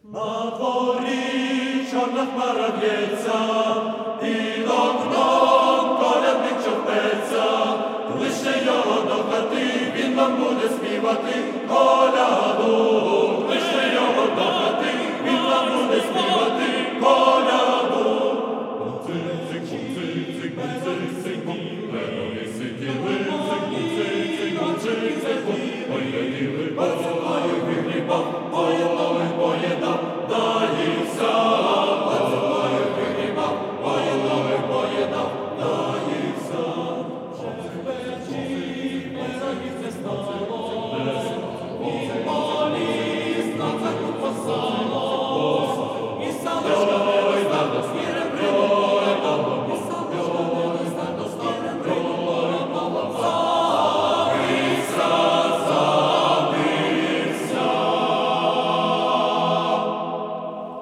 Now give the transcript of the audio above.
На дворі чорна хмара в'ється, під окном колядник човпеться. Лише його до хати, він вам буде співати коляду. Лише його до хати.